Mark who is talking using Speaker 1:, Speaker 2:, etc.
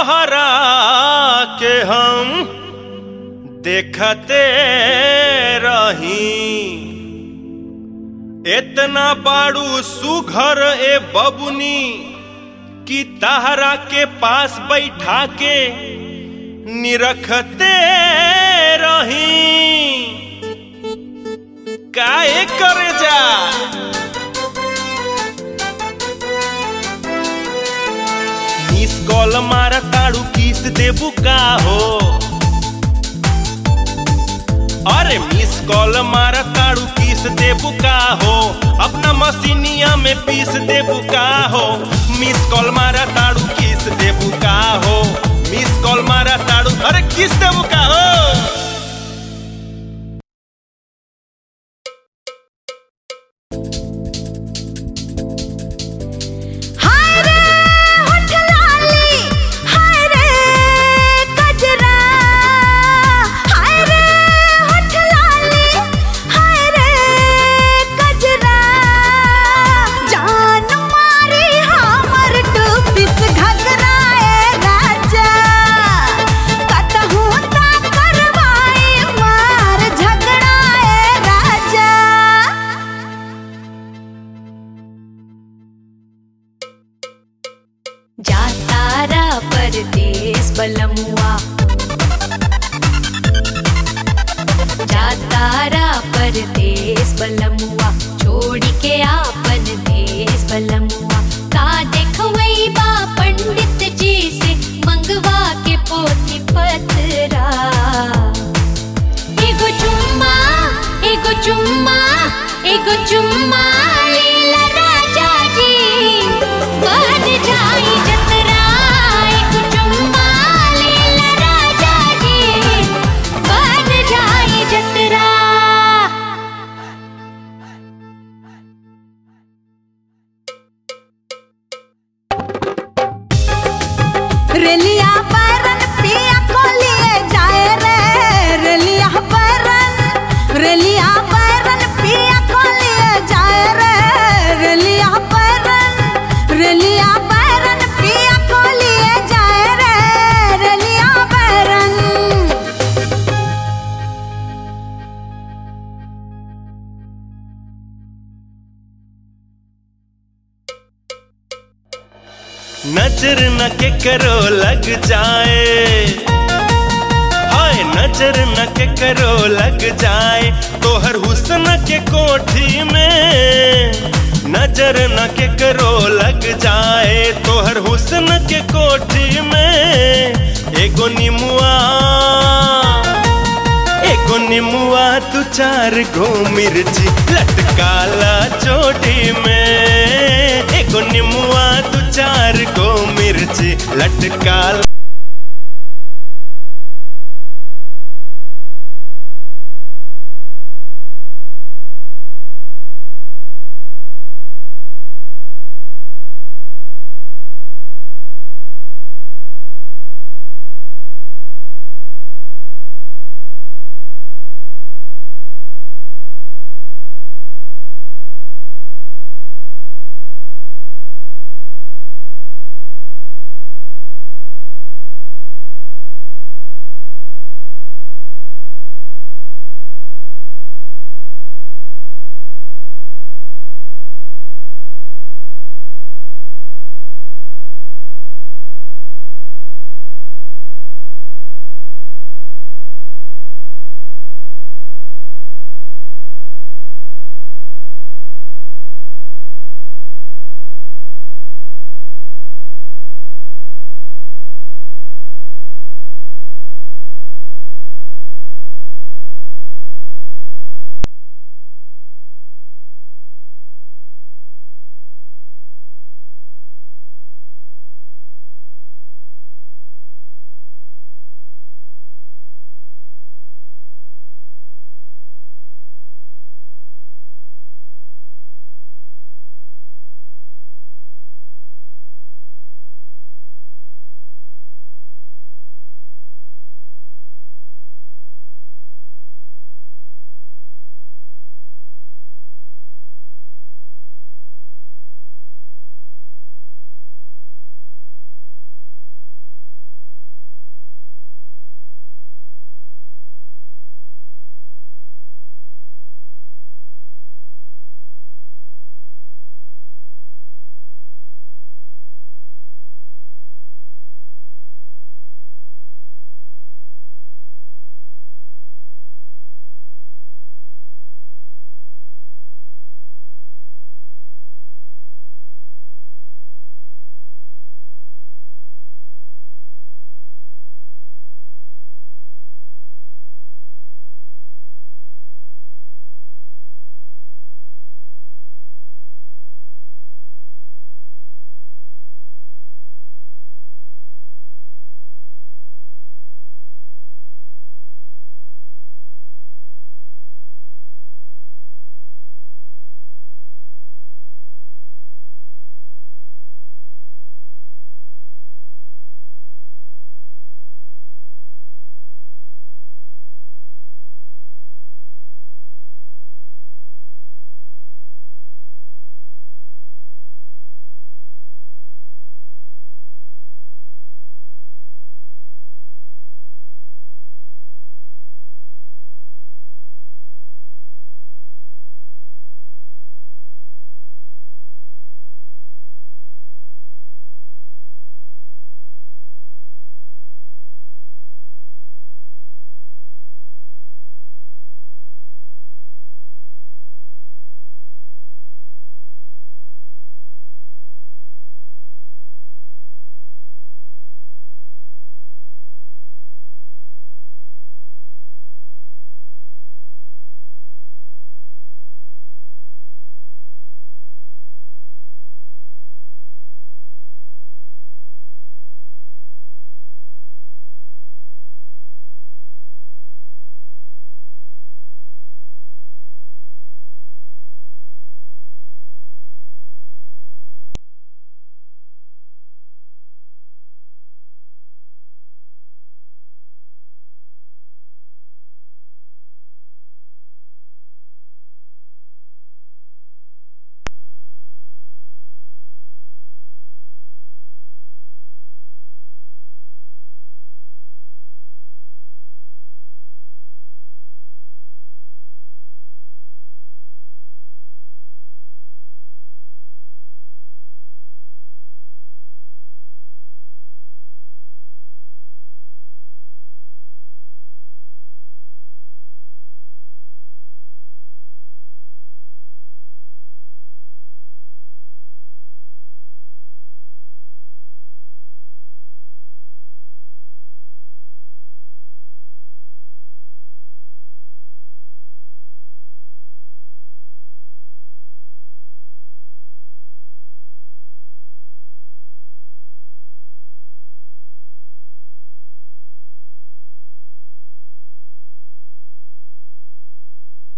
Speaker 1: तोहरा के हम देखते रही, इतना बाड़ू सुघर ए बबुनी कि तहरा के पास बैठा के निरखते रही। काहे करे जा मिस कॉल मारा ताड़ू किस देबू का हो, अरे मिस कॉल मारा ताड़ू किस देबू का हो, अपना मशीनिया में पीस देबू का हो। मिस कॉल मारा ताड़ू किस देबू का हो, मिस कॉल मारा ताड़ू अरे किस देबू का हो।
Speaker 2: जातारा परदेस बलमुआ, जातारा परदेस बलमुआ, छोड़ के आपन देश बलमुआ। का देखवई बा पंडित जी से मंगवा के पोथी पतरा। एगो चुम्मा एगो चुम्मा एगो चुम्मा लेला राजा जी, बन जाई जतरा। एगो चुम्मा लेला राजा जी, बन जाई जतरा।
Speaker 3: रेलिया बैरन पिया को लिए जाए रे, रेलिया बैरन, रेलिया बैरन पिया को लिए जाए रे, रेलिया बैरन, रेलिया बैरन पिया को लिए जाए रे, रेलिया बैरन।
Speaker 1: नजर न के करो लग जाए, हाय नजर न के करो लग जाए, तोहर हुस्न के कोठी में। नजर न के करो लग जाए, तोहर हुस्न के कोठी में। एगो निमुआ एगो निमुआ तू चार गो मिर्ची लटकाला चोटी में। एगो निमुआ तू चार गो मिर्ची लटकाला